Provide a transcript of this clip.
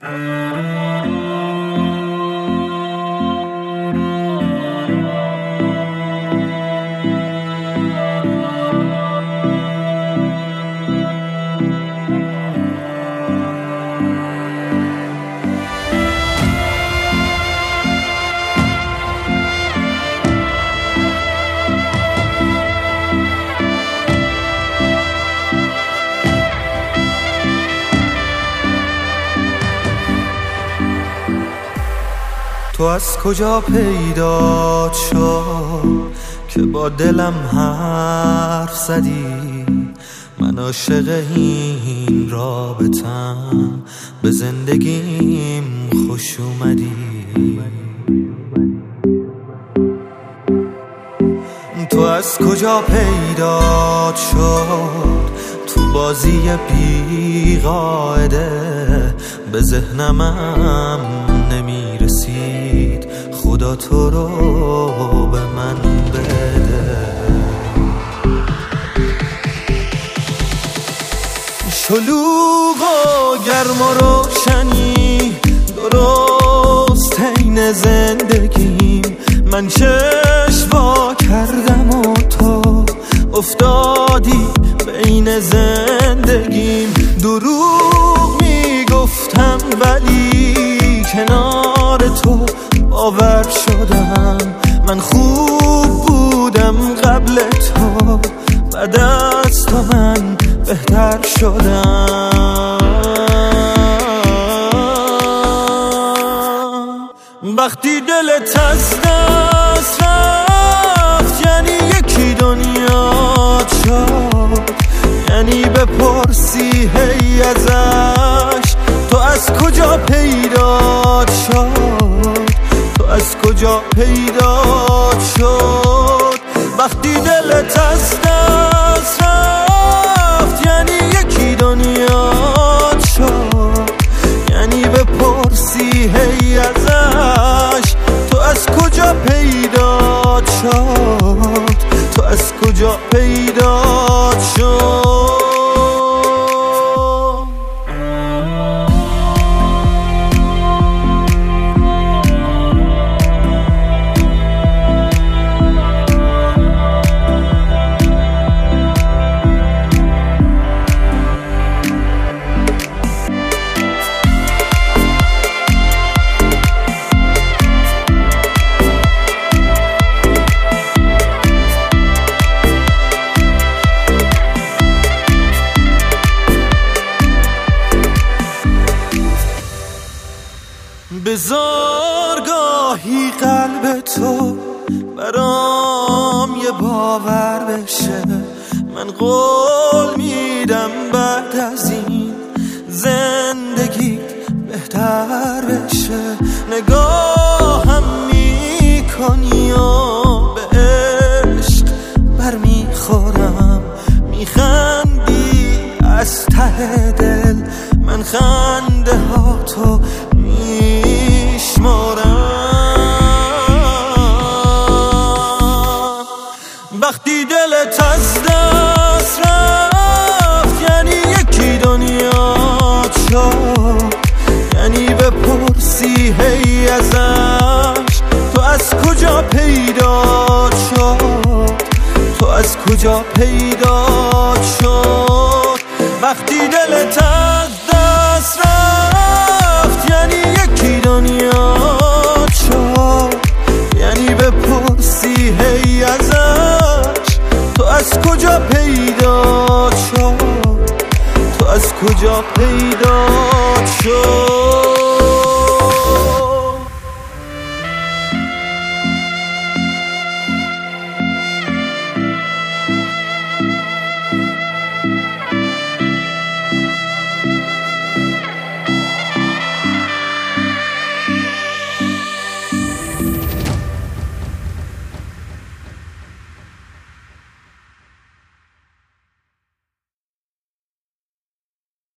تو از کجا پیدا شد که با دلم حرف زدی؟ من عاشق این رابطم، به زندگیم خوش اومدی. تو از کجا پیدا شد تو بازی بی قاعده؟ به ذهنم نمیرسید، خدا تو رو به من بده. شلوغ و گرم و روشنی درست حین زندگیم، من چشم وا کردم و تو افتادی بین زندگیم. دروغ میگفتم ولی کنار تو باور شدم. من خوب بودم قبل تو، بعد از تو من بهتر شدم. وقتی دلت از دست رفت یعنی یکی دنیات شد، یعنی بپرسی هی ازش تو از کجا پیدا شد، تو از کجا پیدا شد. وقتی دلت از دست رفت یعنی یکی دنیات شد، یعنی بپرسی هی ازش تو از کجا پیدا شد، تو از کجا پیدا شد. بذار گاهی قلب تو برام یه باور بشه. من قول میدم بعد از این زندگی بهتر بشه. نگاهم میکنی و به عشق برمیخورم، میخندی از ته دل، من خنده ها تو وقتی دلت از دست رفت یعنی یکی دنیات شد، یعنی بپرسی هی ازش تو از کجا پیدا شد، تو از کجا پیدا شد. وقتی دلت از دست رفت یعنی یکی دنیات شد، یعنی بپرسی هی ازش تو از کجا پیدا شد، تو از کجا پیدا شد.